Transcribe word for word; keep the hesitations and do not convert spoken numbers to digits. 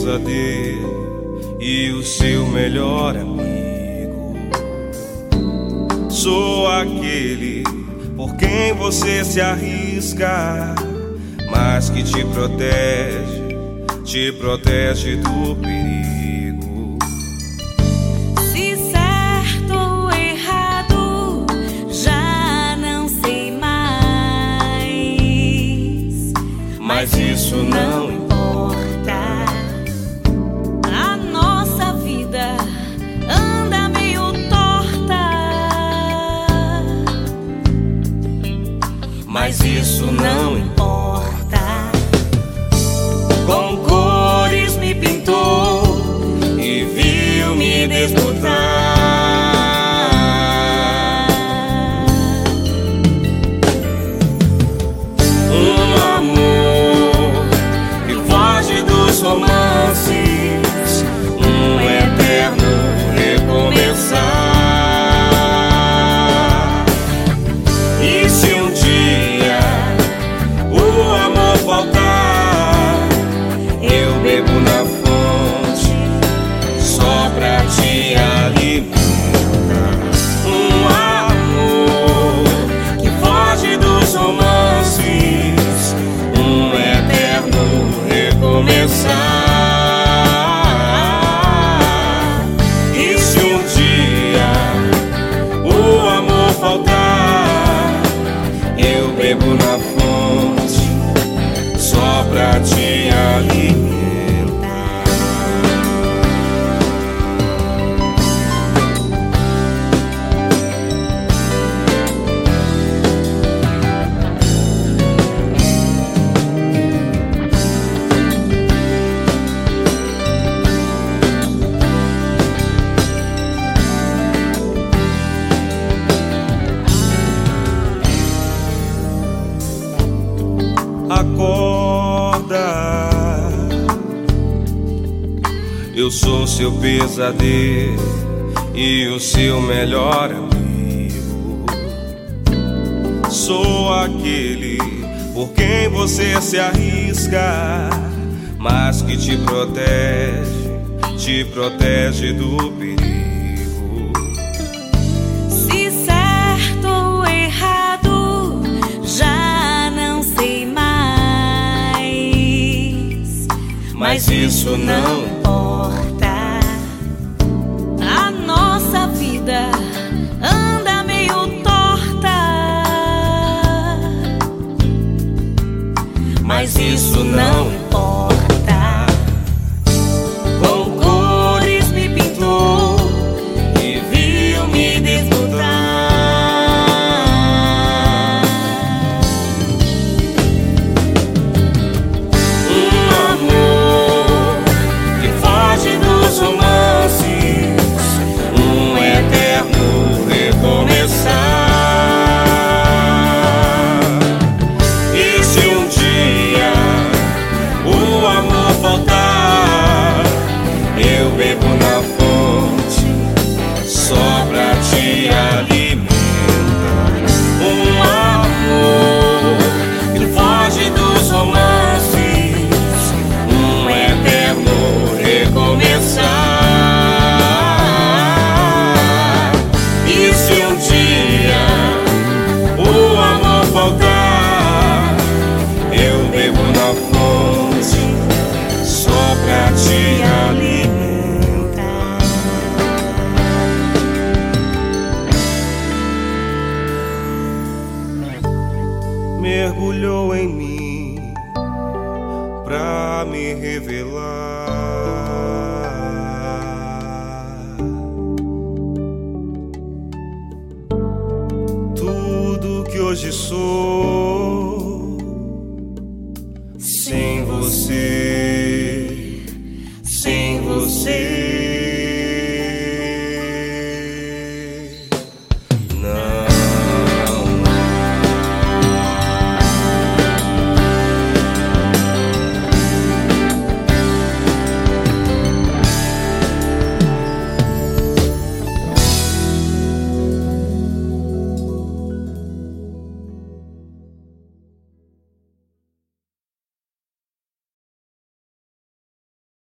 dele e o seu melhor amigo. Sou aquele por quem você se arrisca, mas que te protege, te protege do perigo. Se certo ou errado, já não sei mais, Mas isso não importa. A nossa vida anda meio torta, Mas isso não importa. Com cores me pintou E viu me desbotar. Um amor que foge dos romances, um eterno recomeçar. E se um dia o amor faltar, eu bebo na fonte só pra te alimentar. Um amor que foge dos romances, um eterno recomeçar. E se um dia o amor faltar, eu bebo na fonte só pra te alimentar. Acorda, eu sou seu pesadelo e o seu melhor amigo. Sou aquele por quem você se arrisca, mas que te protege, te protege do perigo. se certo ou errado, já não sei mais, Mas isso não importa. A nossa vida anda meio torta, Mas isso não importa. Com cores me pintou e viu me desbotar. Um amor que foge dos romances, um eterno recomeçar. E se um dia o amor faltar, eu bebo na fonte só pra te alimentar. Um amor que foge dos romances, um eterno recomeçar. E se um dia o amor faltar, eu bebo na fonte só pra te alimentar. Mergulhou em mim pra me revelar tudo que hoje sou sem você.